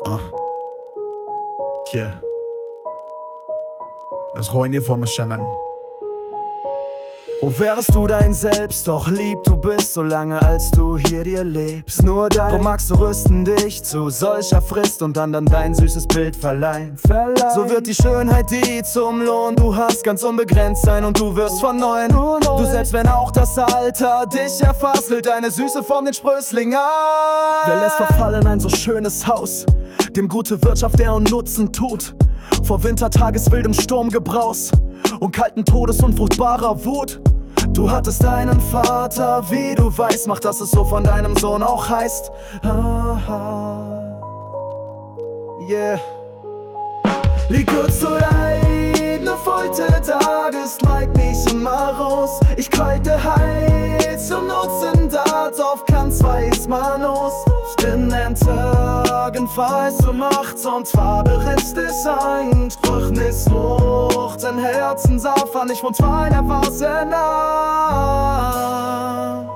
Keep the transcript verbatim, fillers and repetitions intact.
Ah. Yeah. Das Reine vom Schemen. Oh, wärst du dein Selbst, doch lieb du bist, solange als du hier dir lebst. Nur dein Drum magst du rüsten dich zu solcher Frist und dann dann dein süßes Bild verleihen. Verleihen. So wird die Schönheit, die zum Lohn du hast, ganz unbegrenzt sein und du wirst von neuem. Du selbst, wenn auch das Alter dich erfasst, will deine Süße Form den Sprössling ein. Wer lässt verfallen ein so schönes Haus, dem gute Wirtschaft der und Nutzen tut, vor Wintertageswildem Sturmgebraus und kalten Todes unfruchtbarer Wut. Du hattest einen Vater, wie du weißt, mach, dass es so von deinem Sohn auch heißt. Aha. Yeah. Wie kurz zu leid, ne Folter Tages treibt mich immer raus. Ich kalte Heiz zum Nutzen dat, auf Kants weiß man aus. Ich bin entsagen, falls du macht's und zwar berist es ein. Sprüchnis hoch, den Herzen sauf an, ich von zwei der Wasser nah.